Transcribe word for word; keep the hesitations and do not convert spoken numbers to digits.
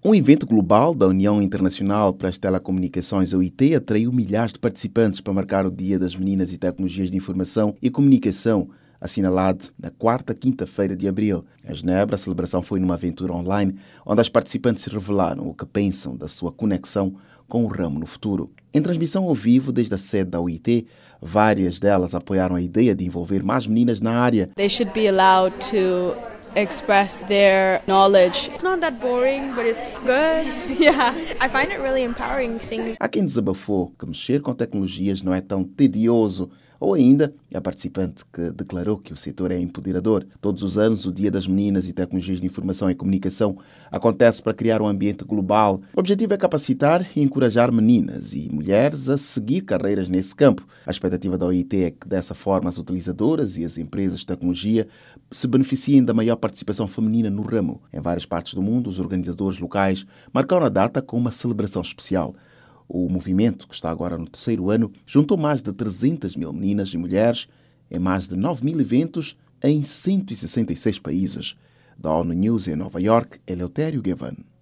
Um evento global da União Internacional para as Telecomunicações, a O I T, atraiu milhares de participantes para marcar o Dia das Meninas e Tecnologias de Informação e Comunicação, assinalado na quarta quinta-feira de abril. Em Genebra, a celebração foi numa aventura online, onde as participantes revelaram o que pensam da sua conexão com o ramo no futuro. Em transmissão ao vivo desde a sede da O I T, várias delas apoiaram a ideia de envolver mais meninas na área. They should be allowed to express their knowledge. It's not that boring, but it's good. Yeah, I find it really empowering seeing. Há quem desabafou que mexer com tecnologias não é tão tedioso, ou ainda a participante que declarou que o setor é empoderador. Todos os anos, o Dia das Meninas e Tecnologias de Informação e Comunicação acontece para criar um ambiente global. O objetivo é capacitar e encorajar meninas e mulheres a seguir carreiras nesse campo. A expectativa da O I T é que, dessa forma, as utilizadoras e as empresas de tecnologia se beneficiem da maior participação feminina no ramo. Em várias partes do mundo, os organizadores locais marcaram a data com uma celebração especial. O movimento, que está agora no terceiro ano, juntou mais de trezentas mil meninas e mulheres em mais de nove mil eventos em cento e sessenta e seis países. Da ONU News em Nova York, Eleutério Gavan.